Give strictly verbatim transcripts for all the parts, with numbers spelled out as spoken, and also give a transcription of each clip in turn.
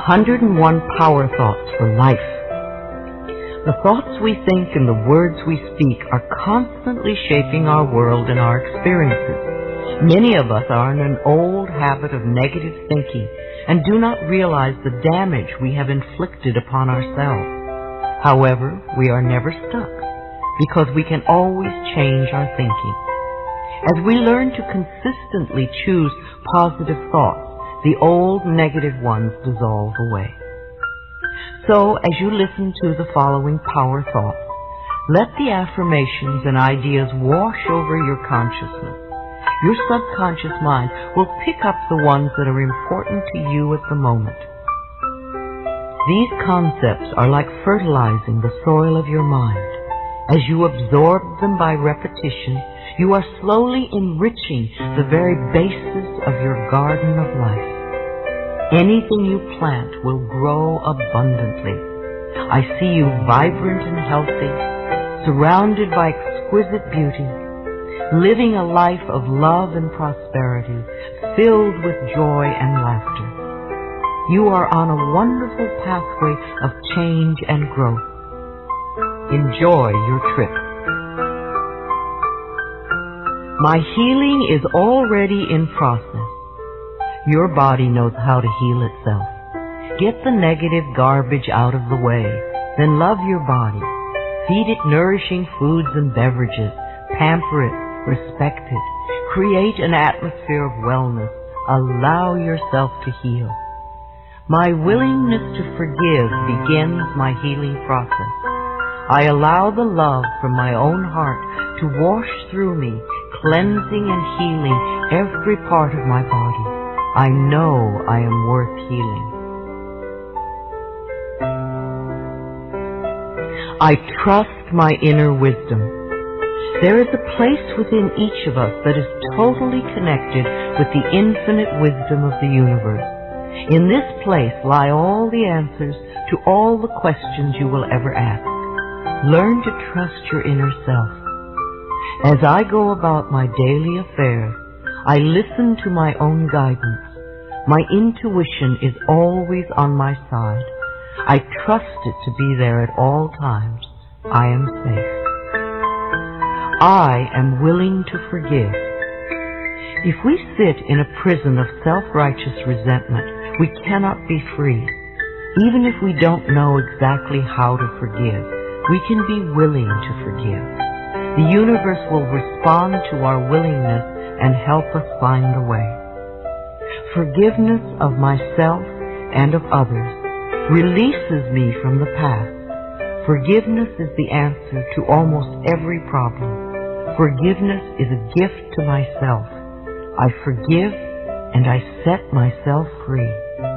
hundred and one Power Thoughts for Life. The thoughts we think and the words we speak are constantly shaping our world and our experiences. Many of us are in an old habit of negative thinking and do not realize the damage we have inflicted upon ourselves. However, we are never stuck because we can always change our thinking. As we learn to consistently choose positive thoughts, the old negative ones dissolve away. So, as you listen to the following power thoughts, let the affirmations and ideas wash over your consciousness. Your subconscious mind will pick up the ones that are important to you at the moment. These concepts are like fertilizing the soil of your mind. As you absorb them by repetition, you are slowly enriching the very basis of your garden of life. Anything you plant will grow abundantly. I see you vibrant and healthy, surrounded by exquisite beauty, living a life of love and prosperity, filled with joy and laughter. You are on a wonderful pathway of change and growth. Enjoy your trip. My healing is already in process. Your body knows how to heal itself. Get the negative garbage out of the way. Then love your body. Feed it nourishing foods and beverages. Pamper it. Respect it. Create an atmosphere of wellness. Allow yourself to heal. My willingness to forgive begins my healing process. I allow the love from my own heart to wash through me, cleansing and healing every part of my body. I know I am worth healing. I trust my inner wisdom. There is a place within each of us that is totally connected with the infinite wisdom of the universe. In this place lie all the answers to all the questions you will ever ask. Learn to trust your inner self. As I go about my daily affairs, I listen to my own guidance. My intuition is always on my side. I trust it to be there at all times. I am safe. I am willing to forgive. If we sit in a prison of self-righteous resentment, we cannot be free. Even if we don't know exactly how to forgive, we can be willing to forgive. The universe will respond to our willingness and help us find the way. Forgiveness of myself and of others releases me from the past. Forgiveness is the answer to almost every problem. Forgiveness is a gift to myself. I forgive and I set myself free.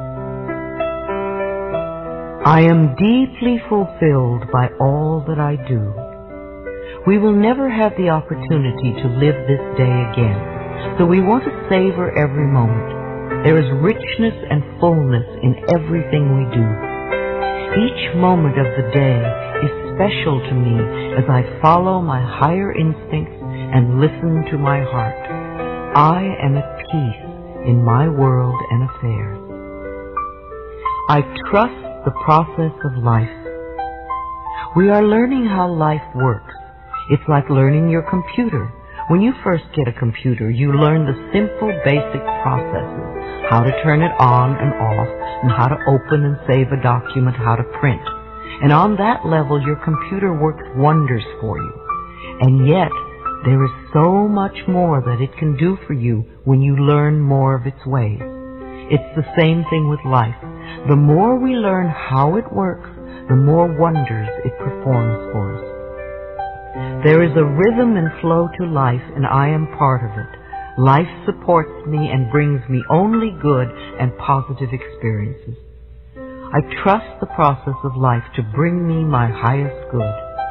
I am deeply fulfilled by all that I do. We will never have the opportunity to live this day again, so we want to savor every moment. There is richness and fullness in everything we do. Each moment of the day is special to me as I follow my higher instincts and listen to my heart. I am at peace in my world and affairs. I trust the process of life. We are learning how life works. It's like learning your computer. When you first get a computer, you learn the simple, basic processes, how to turn it on and off, and how to open and save a document, how to print. And on that level, your computer works wonders for you. And yet, there is so much more that it can do for you when you learn more of its ways. It's the same thing with life. The more we learn how it works, the more wonders it performs for us. There is a rhythm and flow to life, and I am part of it. Life supports me and brings me only good and positive experiences. I trust the process of life to bring me my highest good.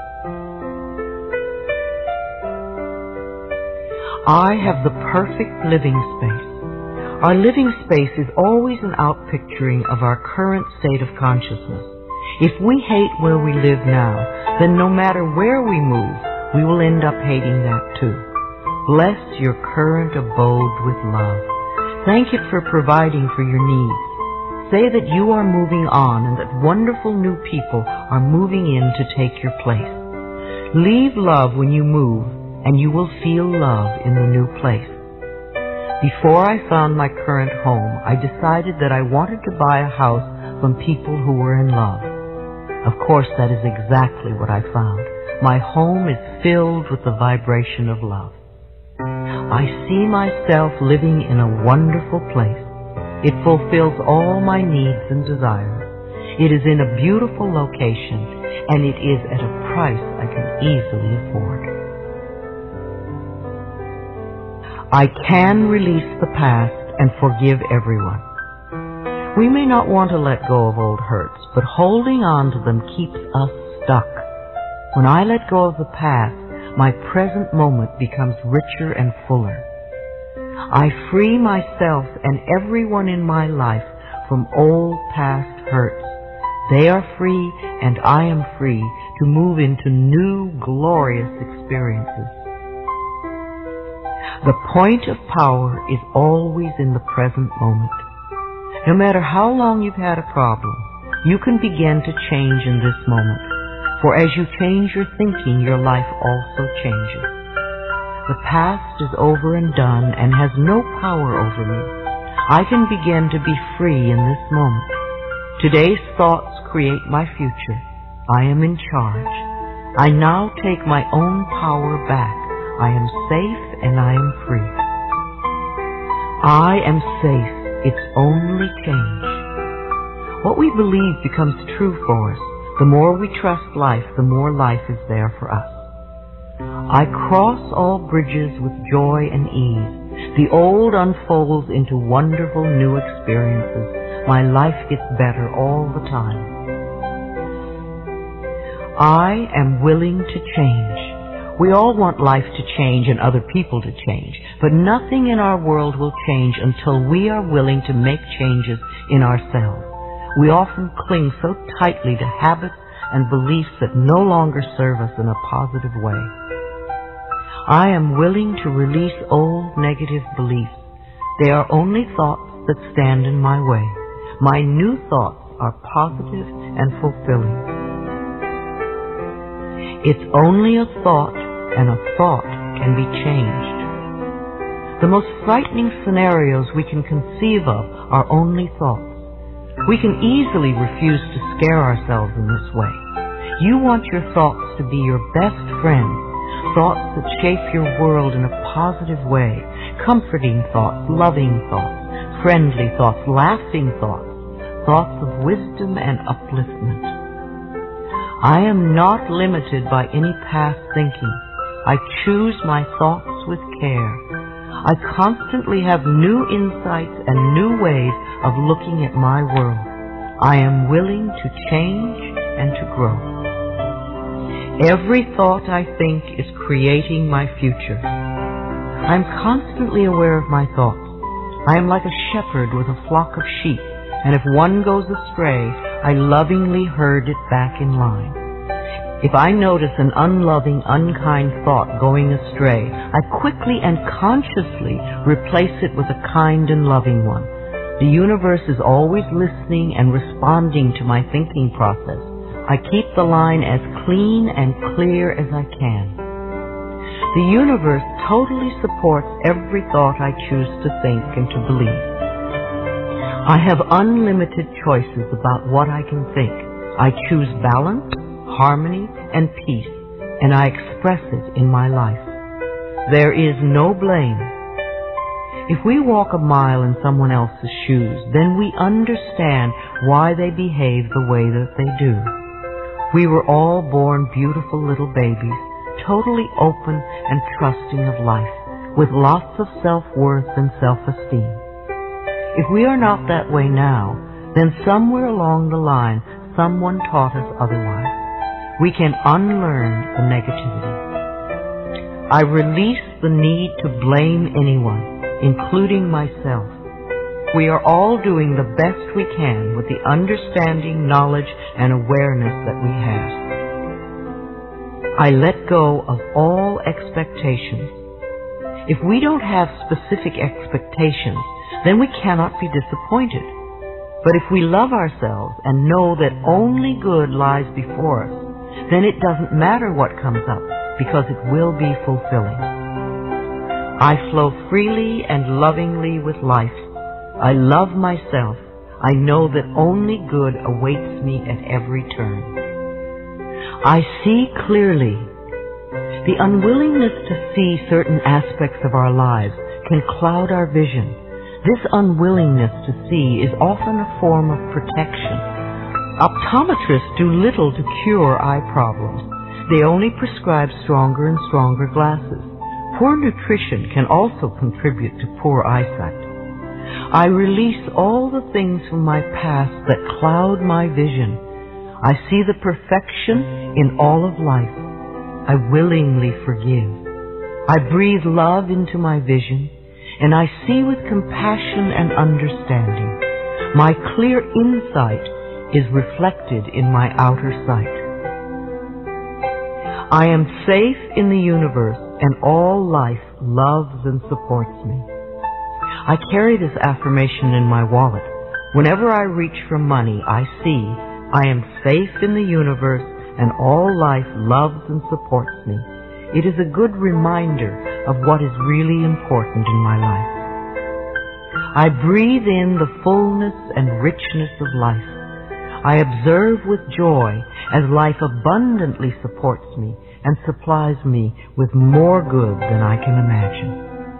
I have the perfect living space. Our living space is always an outpicturing of our current state of consciousness. If we hate where we live now, then no matter where we move, we will end up hating that too. Bless your current abode with love. Thank it for providing for your needs. Say that you are moving on and that wonderful new people are moving in to take your place. Leave love when you move, and you will feel love in the new place. Before I found my current home, I decided that I wanted to buy a house from people who were in love. Of course, that is exactly what I found. My home is filled with the vibration of love. I see myself living in a wonderful place. It fulfills all my needs and desires. It is in a beautiful location, and it is at a price I can easily afford. I can release the past and forgive everyone. We may not want to let go of old hurts, but holding on to them keeps us stuck. When I let go of the past, my present moment becomes richer and fuller. I free myself and everyone in my life from old past hurts. They are free and I am free to move into new glorious experiences. The point of power is always in the present moment. No matter how long you've had a problem, you can begin to change in this moment. For as you change your thinking, your life also changes. The past is over and done and has no power over me. I can begin to be free in this moment. Today's thoughts create my future. I am in charge. I now take my own power back. I am safe and I am free. I am safe. It's only change. What we believe becomes true for us. The more we trust life, the more life is there for us. I cross all bridges with joy and ease. The old unfolds into wonderful new experiences. My life gets better all the time. I am willing to change. We all want life to change and other people to change, but nothing in our world will change until we are willing to make changes in ourselves. We often cling so tightly to habits and beliefs that no longer serve us in a positive way. I am willing to release old negative beliefs. They are only thoughts that stand in my way. My new thoughts are positive and fulfilling. It's only a thought, and a thought can be changed. The most frightening scenarios we can conceive of are only thoughts. We can easily refuse to scare ourselves in this way. You want your thoughts to be your best friends, thoughts that shape your world in a positive way, comforting thoughts, loving thoughts, friendly thoughts, laughing thoughts, thoughts of wisdom and upliftment. I am not limited by any past thinking. I choose my thoughts with care. I constantly have new insights and new ways of looking at my world. I am willing to change and to grow. Every thought I think is creating my future. I am constantly aware of my thoughts. I am like a shepherd with a flock of sheep, and if one goes astray, I lovingly herd it back in line. If I notice an unloving, unkind thought going astray, I quickly and consciously replace it with a kind and loving one. The universe is always listening and responding to my thinking process. I keep the line as clean and clear as I can. The universe totally supports every thought I choose to think and to believe. I have unlimited choices about what I can think. I choose balance, harmony, and peace, and I express it in my life. There is no blame. If we walk a mile in someone else's shoes, then we understand why they behave the way that they do. We were all born beautiful little babies, totally open and trusting of life, with lots of self-worth and self-esteem. If we are not that way now, then somewhere along the line, someone taught us otherwise. We can unlearn the negativity. I release the need to blame anyone, including myself. We are all doing the best we can with the understanding, knowledge, and awareness that we have. I let go of all expectations. If we don't have specific expectations, then we cannot be disappointed. But if we love ourselves and know that only good lies before us, then it doesn't matter what comes up, because it will be fulfilling. I flow freely and lovingly with life. I love myself. I know that only good awaits me at every turn. I see clearly. The unwillingness to see certain aspects of our lives can cloud our vision. This unwillingness to see is often a form of protection. Optometrists do little to cure eye problems. They only prescribe stronger and stronger glasses. Poor nutrition can also contribute to poor eyesight. I release all the things from my past that cloud my vision. I see the perfection in all of life. I willingly forgive. I breathe love into my vision, and I see with compassion and understanding. My clear insight is reflected in my outer sight. I am safe in the universe, and all life loves and supports me. I carry this affirmation in my wallet. Whenever I reach for money, I see I am safe in the universe, and all life loves and supports me. It is a good reminder of what is really important in my life. I breathe in the fullness and richness of life. I observe with joy as life abundantly supports me and supplies me with more good than I can imagine.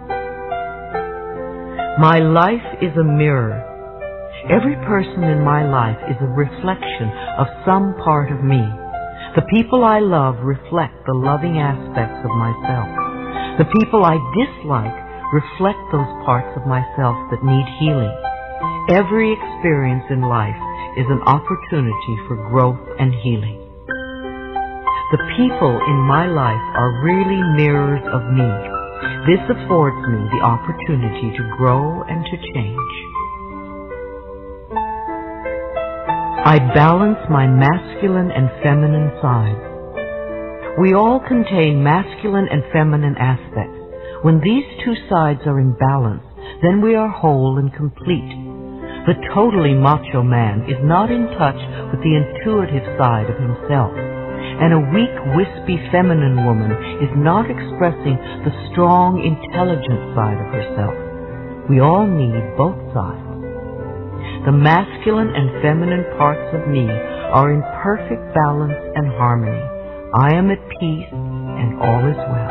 My life is a mirror. Every person in my life is a reflection of some part of me. The people I love reflect the loving aspects of myself. The people I dislike reflect those parts of myself that need healing. Every experience in life is an opportunity for growth and healing. The people in my life are really mirrors of me. This affords me the opportunity to grow and to change. I balance my masculine and feminine sides. We all contain masculine and feminine aspects. When these two sides are in balance, then we are whole and complete. The totally macho man is not in touch with the intuitive side of himself, and a weak, wispy feminine woman is not expressing the strong, intelligent side of herself. We all need both sides. The masculine and feminine parts of me are in perfect balance and harmony. I am at peace, and all is well.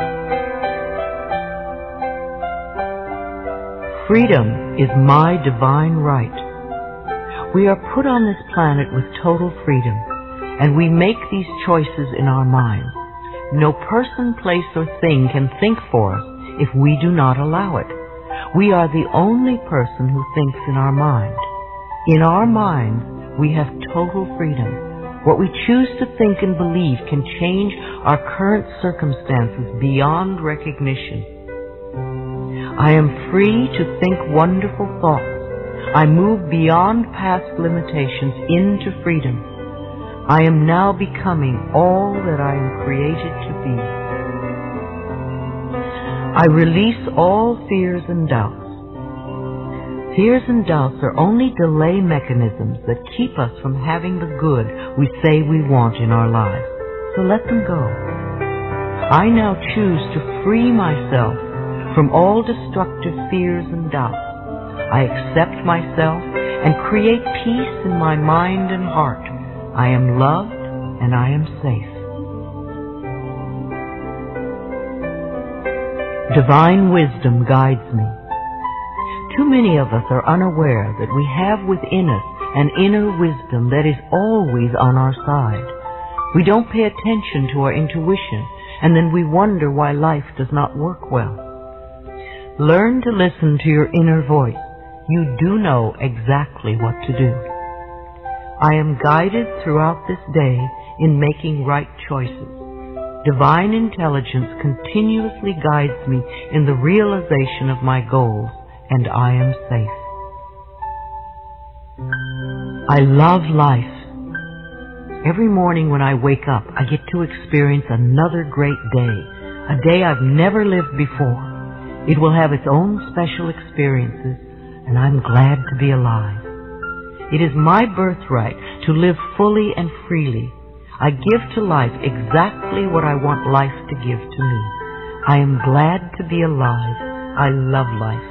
Freedom is my divine right. We are put on this planet with total freedom, and we make these choices in our minds. No person, place, or thing can think for us if we do not allow it. We are the only person who thinks in our mind. In our minds, we have total freedom. What we choose to think and believe can change our current circumstances beyond recognition. I am free to think wonderful thoughts. I move beyond past limitations into freedom. I am now becoming all that I am created to be. I release all fears and doubts. Fears and doubts are only delay mechanisms that keep us from having the good we say we want in our lives. So let them go. I now choose to free myself from all destructive fears and doubts. I accept myself and create peace in my mind and heart. I am loved and I am safe. Divine wisdom guides me. Too many of us are unaware that we have within us an inner wisdom that is always on our side. We don't pay attention to our intuition, and then we wonder why life does not work well. Learn to listen to your inner voice. You do know exactly what to do. I am guided throughout this day in making right choices. Divine intelligence continuously guides me in the realization of my goals, and I am safe. I love life. Every morning when I wake up, I get to experience another great day, a day I've never lived before. It will have its own special experiences, and I'm glad to be alive. It is my birthright to live fully and freely. I give to life exactly what I want life to give to me. I am glad to be alive. I love life.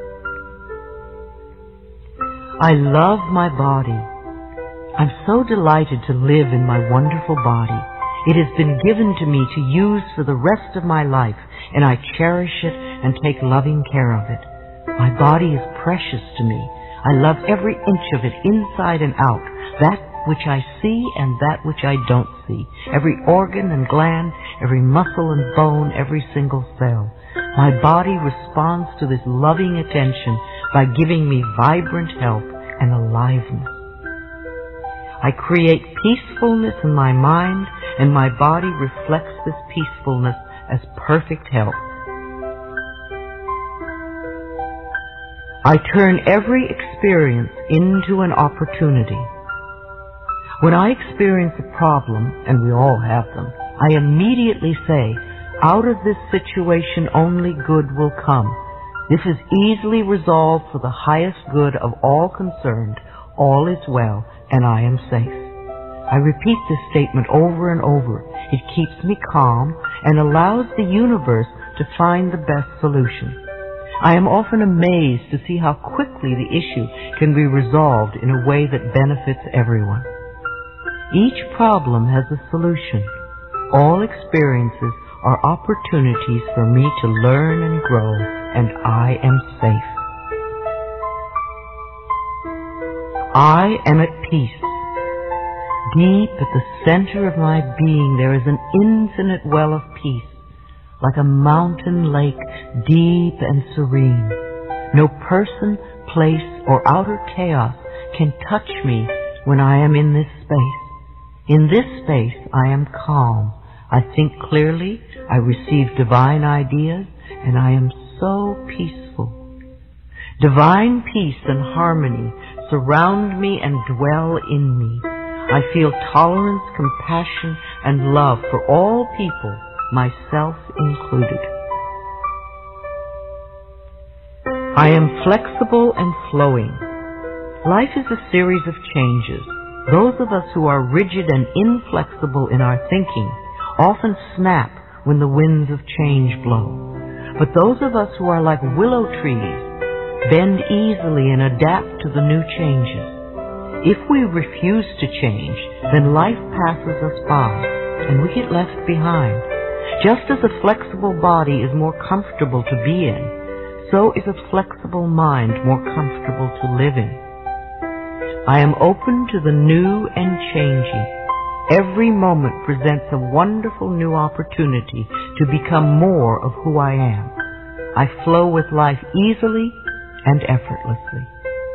I love my body. I'm so delighted to live in my wonderful body. It has been given to me to use for the rest of my life, and I cherish it and take loving care of it. My body is precious to me. I love every inch of it, inside and out, that which I see and that which I don't see, every organ and gland, every muscle and bone, every single cell. My body responds to this loving attention by giving me vibrant health and aliveness. I create peacefulness in my mind, and my body reflects this peacefulness as perfect health. I turn every experience into an opportunity. When I experience a problem, and we all have them, I immediately say, out of this situation only good will come. This is easily resolved for the highest good of all concerned. All is well, and I am safe. I repeat this statement over and over. It keeps me calm and allows the universe to find the best solution. I am often amazed to see how quickly the issue can be resolved in a way that benefits everyone. Each problem has a solution. All experiences are opportunities for me to learn and grow, and I am safe. I am at peace. Deep at the center of my being there is an infinite well of peace, like a mountain lake, deep and serene. No person, place, or outer chaos can touch me when I am in this space. In this space I am calm. I think clearly, I receive divine ideas, and I am so peaceful. Divine peace and harmony surround me and dwell in me. I feel tolerance, compassion, and love for all people, myself included. I am flexible and flowing. Life is a series of changes. Those of us who are rigid and inflexible in our thinking often snap when the winds of change blow. But those of us who are like willow trees bend easily and adapt to the new changes. If we refuse to change, then life passes us by and we get left behind. Just as a flexible body is more comfortable to be in, so is a flexible mind more comfortable to live in. I am open to the new and changing. Every moment presents a wonderful new opportunity to become more of who I am. I flow with life easily and effortlessly.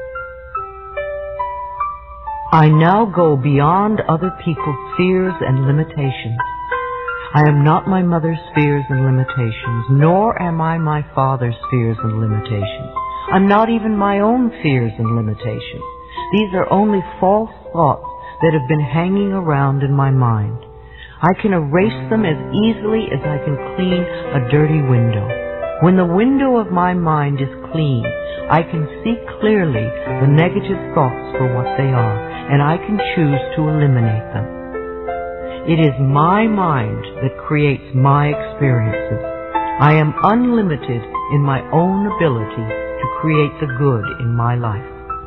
I now go beyond other people's fears and limitations. I am not my mother's fears and limitations, nor am I my father's fears and limitations. I'm not even my own fears and limitations. These are only false thoughts that have been hanging around in my mind. I can erase them as easily as I can clean a dirty window. When the window of my mind is clean, I can see clearly the negative thoughts for what they are, and I can choose to eliminate them. It is my mind that creates my experiences. I am unlimited in my own ability to create the good in my life.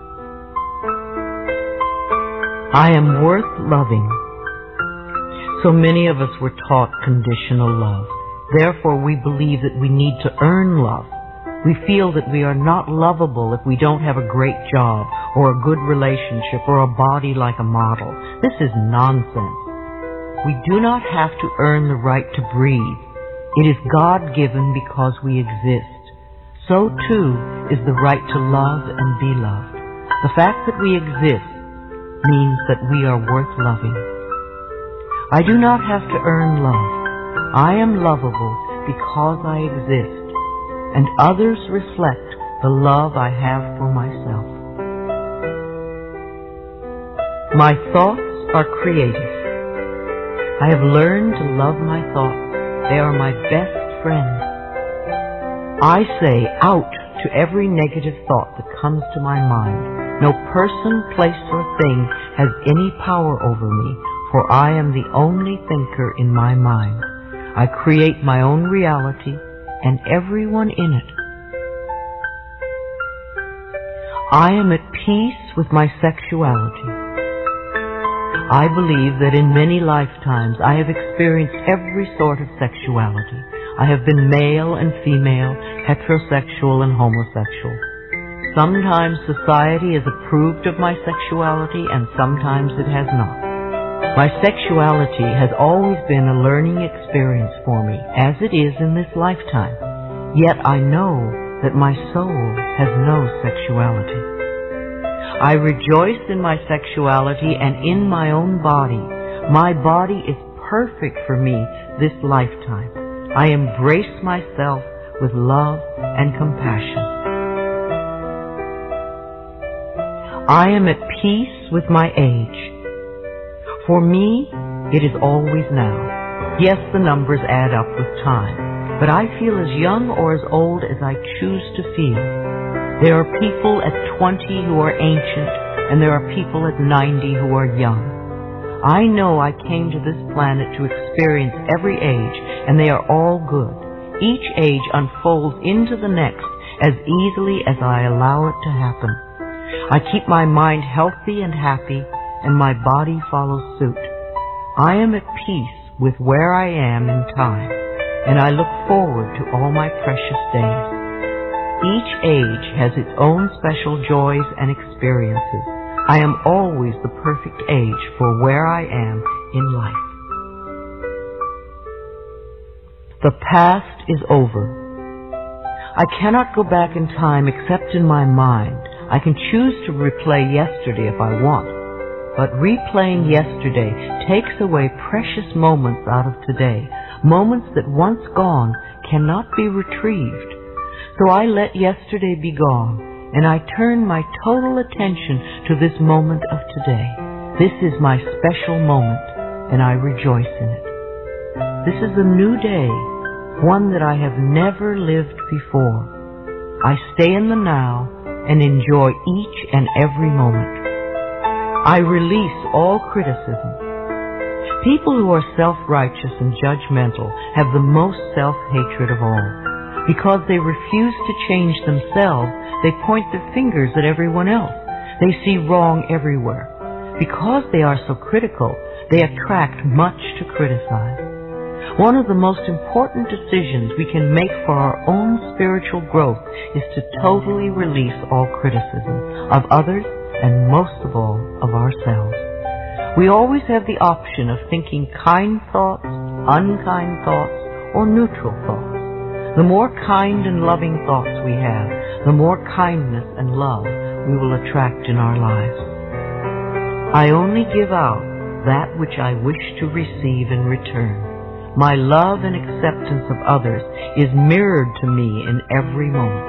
I am worth loving. So many of us were taught conditional love. Therefore, we believe that we need to earn love. We feel that we are not lovable if we don't have a great job or a good relationship or a body like a model. This is nonsense. We do not have to earn the right to breathe. It is God-given because we exist. So, too, is the right to love and be loved. The fact that we exist means that we are worth loving. I do not have to earn love. I am lovable because I exist, and others reflect the love I have for myself. My thoughts are creative. I have learned to love my thoughts. They are my best friends. I say out to every negative thought that comes to my mind, No person, place, or thing has any power over me, for I am the only thinker in my mind. I create my own reality and everyone in it. I am at peace with my sexuality. I believe that in many lifetimes I have experienced every sort of sexuality. I have been male and female, heterosexual and homosexual. Sometimes society has approved of my sexuality and sometimes it has not. My sexuality has always been a learning experience for me, as it is in this lifetime. Yet I know that my soul has no sexuality. I rejoice in my sexuality and in my own body. My body is perfect for me this lifetime. I embrace myself with love and compassion. I am at peace with my age. For me, it is always now. Yes, the numbers add up with time, but I feel as young or as old as I choose to feel. There are people at twenty who are ancient, and there are people at ninety who are young. I know I came to this planet to experience every age, and they are all good. Each age unfolds into the next as easily as I allow it to happen. I keep my mind healthy and happy, and my body follows suit. I am at peace with where I am in time, and I look forward to all my precious days. Each age has its own special joys and experiences. I am always the perfect age for where I am in life. The past is over. I cannot go back in time except in my mind. I can choose to replay yesterday if I want, but replaying yesterday takes away precious moments out of today, moments that once gone cannot be retrieved. So I let yesterday be gone, and I turn my total attention to this moment of today. This is my special moment, and I rejoice in it. This is a new day, one that I have never lived before. I stay in the now and enjoy each and every moment. I release all criticism. People who are self-righteous and judgmental have the most self-hatred of all. Because they refuse to change themselves, they point their fingers at everyone else. They see wrong everywhere. Because they are so critical, they attract much to criticize. One of the most important decisions we can make for our own spiritual growth is to totally release all criticism of others and most of all of ourselves. We always have the option of thinking kind thoughts, unkind thoughts, or neutral thoughts. The more kind and loving thoughts we have, the more kindness and love we will attract in our lives. I only give out that which I wish to receive in return. My love and acceptance of others is mirrored to me in every moment.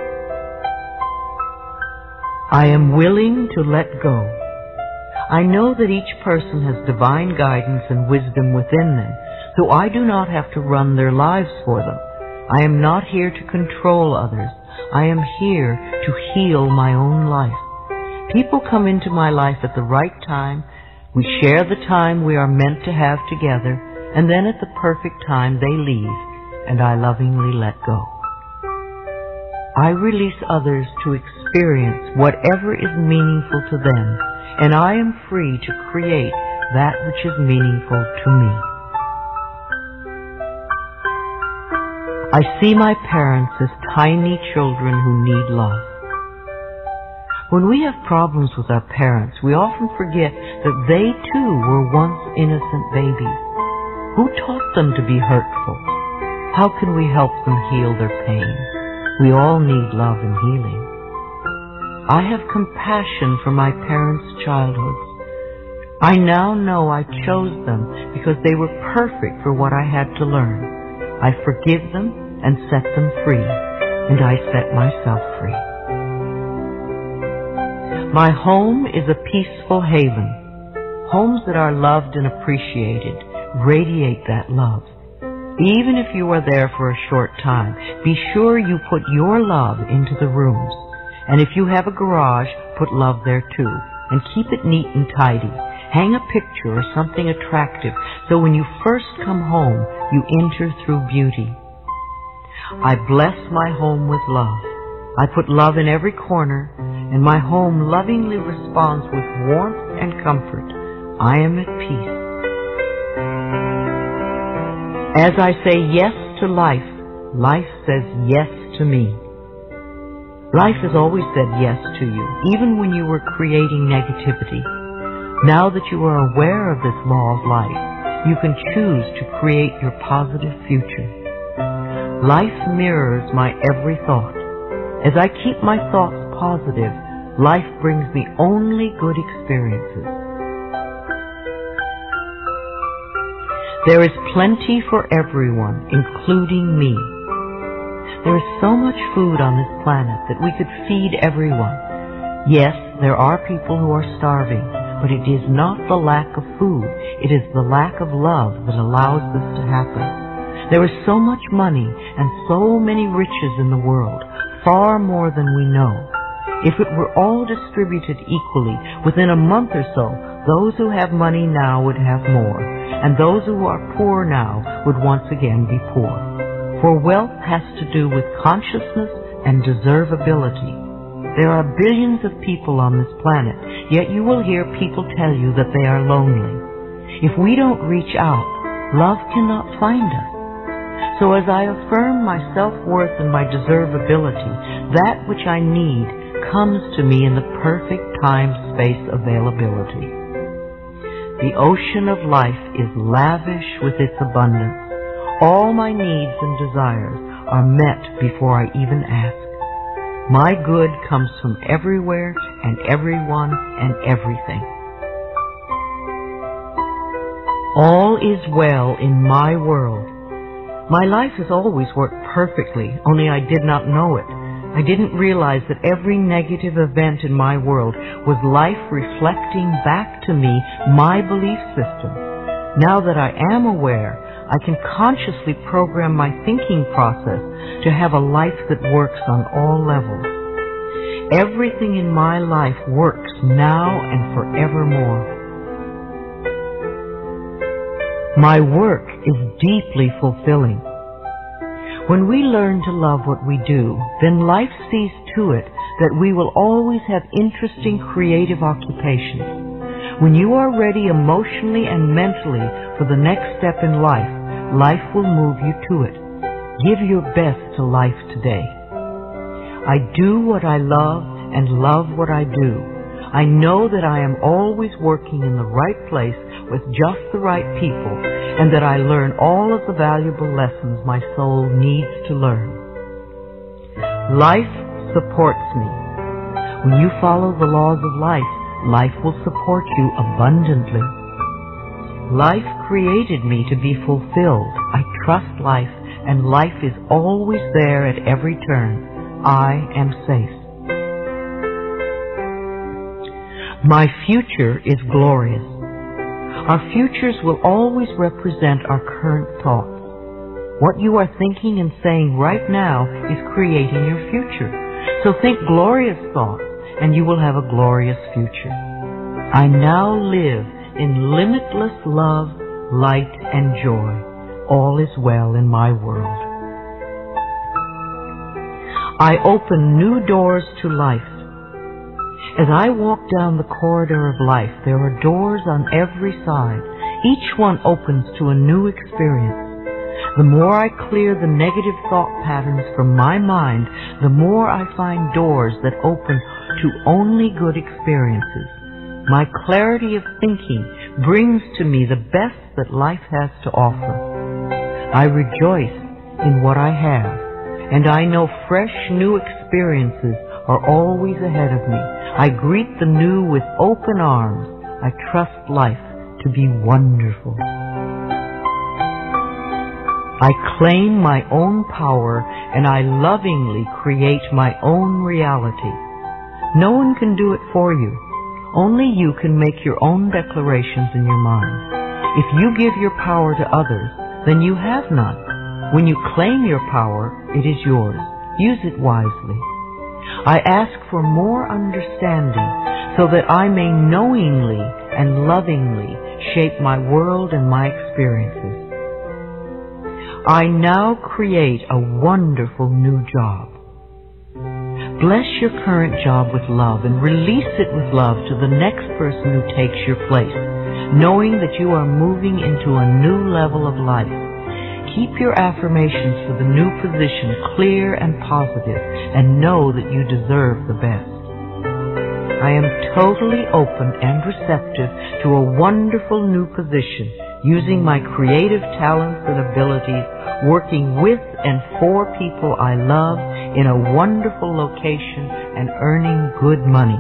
I am willing to let go. I know that each person has divine guidance and wisdom within them, so I do not have to run their lives for them. I am not here to control others. I am here to heal my own life. People come into my life at the right time. We share the time we are meant to have together, and then at the perfect time they leave, and I lovingly let go. I release others to experience whatever is meaningful to them, and I am free to create that which is meaningful to me. I see my parents as tiny children who need love. When we have problems with our parents, we often forget that they too were once innocent babies. Who taught them to be hurtful? How can we help them heal their pain? We all need love and healing. I have compassion for my parents' childhoods. I now know I chose them because they were perfect for what I had to learn. I forgive them and set them free, and I set myself free. My home is a peaceful haven. Homes that are loved and appreciated radiate that love. Even if you are there for a short time, be sure you put your love into the rooms. And if you have a garage, put love there too. And keep it neat and tidy. Hang a picture or something attractive so when you first come home, you enter through beauty. I bless my home with love. I put love in every corner, and my home lovingly responds with warmth and comfort. I am at peace. As I say yes to life, life says yes to me. Life has always said yes to you, even when you were creating negativity. Now that you are aware of this law of life, you can choose to create your positive future. Life mirrors my every thought. As I keep my thoughts positive, life brings me only good experiences. There is plenty for everyone, including me. There is so much food on this planet that we could feed everyone. Yes, there are people who are starving, but it is not the lack of food, it is the lack of love that allows this to happen. There is so much money and so many riches in the world, far more than we know. If it were all distributed equally, within a month or so, those who have money now would have more, and those who are poor now would once again be poor. For wealth has to do with consciousness and deservability. There are billions of people on this planet, yet you will hear people tell you that they are lonely. If we don't reach out, love cannot find us. So as I affirm my self-worth and my deservability, that which I need comes to me in the perfect time-space availability. The ocean of life is lavish with its abundance. All my needs and desires are met before I even ask. My good comes from everywhere and everyone and everything. All is well in my world. My life has always worked perfectly, only I did not know it. I didn't realize that every negative event in my world was life reflecting back to me my belief system. Now that I am aware, I can consciously program my thinking process to have a life that works on all levels. Everything in my life works now and forevermore. My work is deeply fulfilling. When we learn to love what we do, then life sees to it that we will always have interesting creative occupations. When you are ready emotionally and mentally for the next step in life, life will move you to it. Give your best to life today. I do what I love and love what I do. I know that I am always working in the right place with just the right people, and that I learn all of the valuable lessons my soul needs to learn. Life supports me. When you follow the laws of life, life will support you abundantly. Life created me to be fulfilled. I trust life, and life is always there at every turn. I am safe. My future is glorious. Our futures will always represent our current thoughts. What you are thinking and saying right now is creating your future. So think glorious thoughts, and you will have a glorious future. I now live in limitless love, light, and joy. All is well in my world. I open new doors to life. As I walk down the corridor of life, there are doors on every side. Each one opens to a new experience. The more I clear the negative thought patterns from my mind, the more I find doors that open to only good experiences. My clarity of thinking brings to me the best that life has to offer. I rejoice in what I have, and I know fresh new experiences are always ahead of me. I greet the new with open arms. I trust life to be wonderful. I claim my own power, and I lovingly create my own reality. No one can do it for you. Only you can make your own declarations in your mind. If you give your power to others, then you have none. When you claim your power, it is yours. Use it wisely. I ask for more understanding so that I may knowingly and lovingly shape my world and my experiences. I now create a wonderful new job. Bless your current job with love and release it with love to the next person who takes your place, knowing that you are moving into a new level of life. Keep your affirmations for the new position clear and positive, and know that you deserve the best. I am totally open and receptive to a wonderful new position, using my creative talents and abilities, working with and for people I love in a wonderful location and earning good money.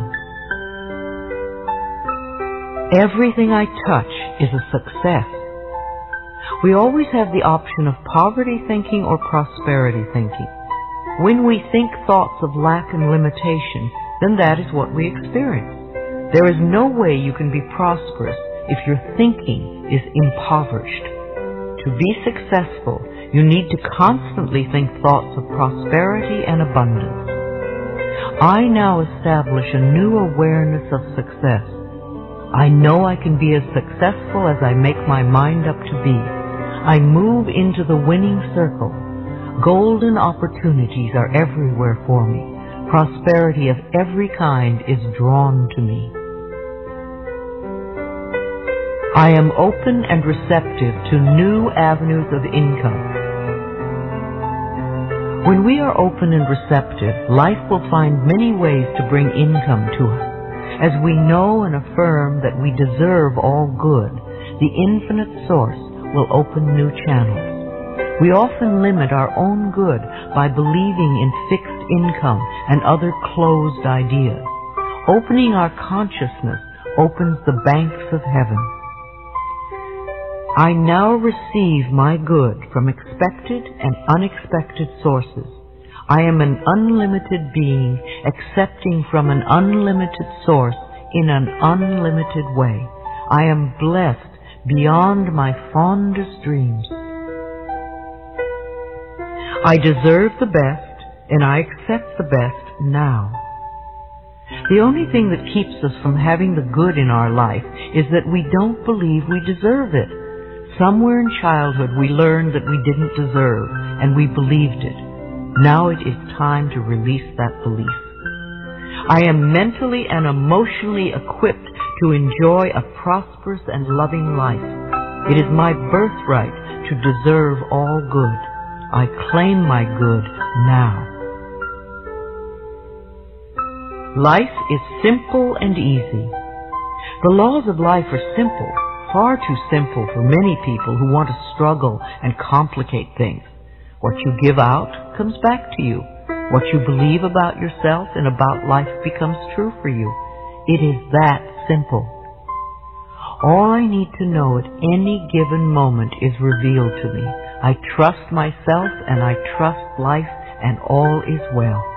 Everything I touch is a success. We always have the option of poverty thinking or prosperity thinking. When we think thoughts of lack and limitation, then that is what we experience. There is no way you can be prosperous if your thinking is impoverished. To be successful, you need to constantly think thoughts of prosperity and abundance. I now establish a new awareness of success. I know I can be as successful as I make my mind up to be. I move into the winning circle. Golden opportunities are everywhere for me. Prosperity of every kind is drawn to me. I am open and receptive to new avenues of income. When we are open and receptive, life will find many ways to bring income to us. As we know and affirm that we deserve all good, the infinite source will open new channels. We often limit our own good by believing in fixed income and other closed ideas. Opening our consciousness opens the banks of heaven. I now receive my good from expected and unexpected sources. I am an unlimited being, accepting from an unlimited source in an unlimited way. I am blessed beyond my fondest dreams. I deserve the best, and I accept the best now. The only thing that keeps us from having the good in our life is that we don't believe we deserve it. Somewhere in childhood we learned that we didn't deserve, and we believed it. Now it is time to release that belief. I am mentally and emotionally equipped to enjoy a prosperous and loving life. It is my birthright to deserve all good. I claim my good now. Life is simple and easy. The laws of life are simple, far too simple for many people who want to struggle and complicate things. What you give out comes back to you. What you believe about yourself and about life becomes true for you. It is that simple. All I need to know at any given moment is revealed to me. I trust myself and I trust life, and all is well.